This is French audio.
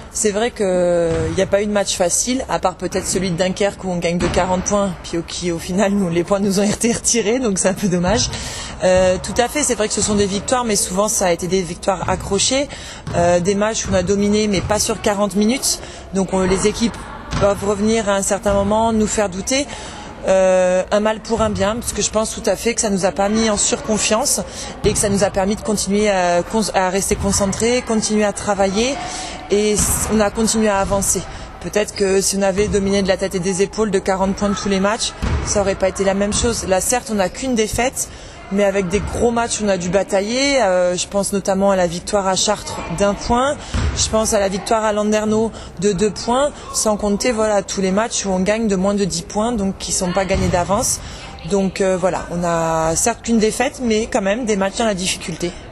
C'est vrai qu'il n'y a pas eu de match facile, à part peut-être celui de Dunkerque où on gagne de 40 points, puis qui au final les points nous ont été retirés, donc c'est un peu dommage. Tout à fait, c'est vrai que ce sont des victoires, mais souvent ça a été des victoires accrochées, des matchs où on a dominé, mais pas sur 40 minutes. Donc les équipes peuvent revenir à un certain moment, nous faire douter. Un mal pour un bien, parce que je pense tout à fait que ça nous a pas mis en surconfiance et que ça nous a permis de continuer à rester concentrés, continuer à travailler, et on a continué à avancer. Peut-être que si on avait dominé de la tête et des épaules de 40 points de tous les matchs, ça aurait pas été la même chose. Là, certes, on n'a qu'une défaite, mais avec des gros matchs, on a dû batailler. Je pense notamment à la victoire à Chartres d'1 point. Je pense à la victoire à Landerneau de 2 points, sans compter tous les matchs où on gagne de moins de 10 points, donc qui ne sont pas gagnés d'avance. Donc on a certes qu'une défaite, mais quand même des matchs dans la difficulté.